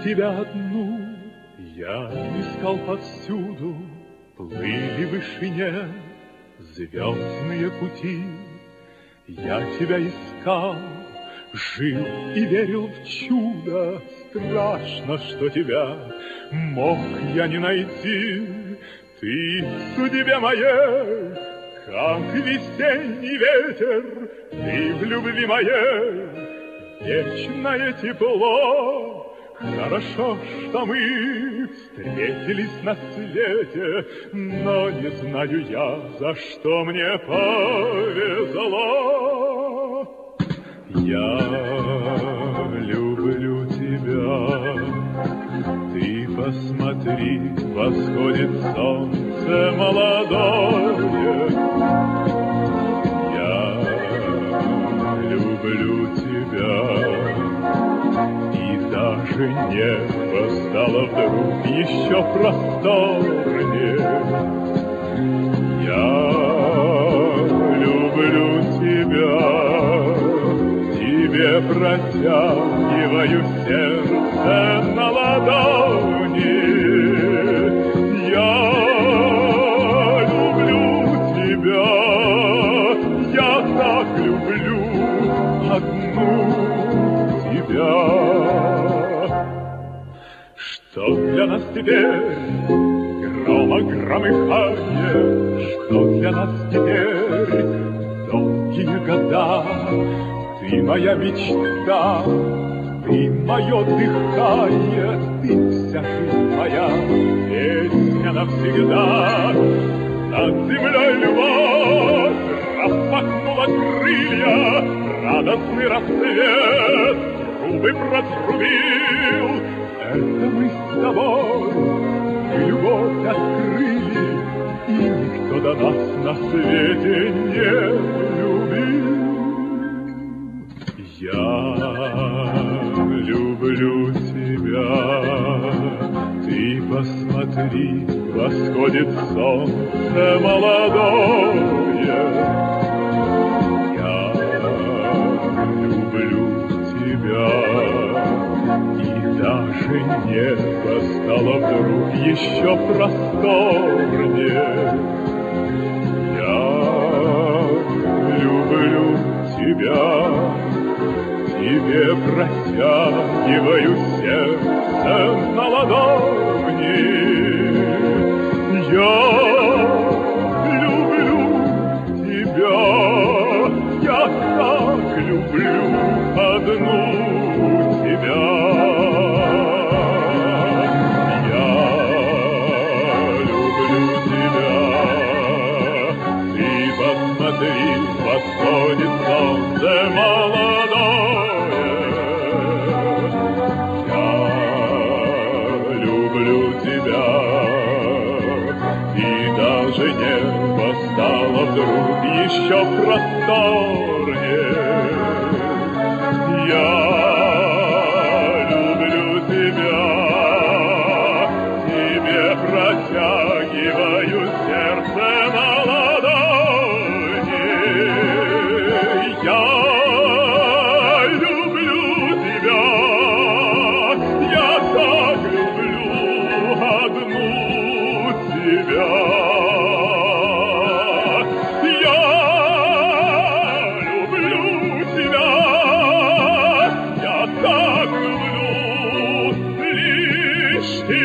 тебя одну я искал повсюду, плыли в вышине звездные пути. Я тебя искал, жил и верил в чудо, страшно, что тебя мог я не найти. Ты в судьбе моей, как весенний ветер, ты в любви моей вечное тепло. Хорошо, что мы встретились на свете, но не знаю я, за что мне повезло. Я люблю тебя, ты посмотри, восходит солнце молодое. Я люблю тебя, даже небо стало вдруг еще просторнее. Я люблю тебя, тебе протягиваю сердце на ладони. Я люблю тебя, я так люблю одну тебя. Что для нас теперь громыхание, что для нас теперь долгие года. Ты моя мечта, ты мое дыхание, ты вся жизнь моя, песня навсегда. Над землей любовь распахнула крылья, радостный рассвет трубы протрубил. Это мы с тобой любовь открыли, и никто до нас на свете не любил. Я люблю тебя, ты посмотри, восходит солнце молодое. Я люблю тебя, даже небо стало вдруг еще просторнее. Я люблю тебя, тебе протягиваю сердце на ладони. Я люблю тебя, я так люблю одну тебя. Восходит солнце молодое. Я люблю тебя, и даже небо стало вдруг еще просторнее. Я люблю тебя, тебе протягиваю сердце на ладони. Я люблю тебя, я так люблю одну тебя. Я люблю тебя, я так люблю лишь тебя.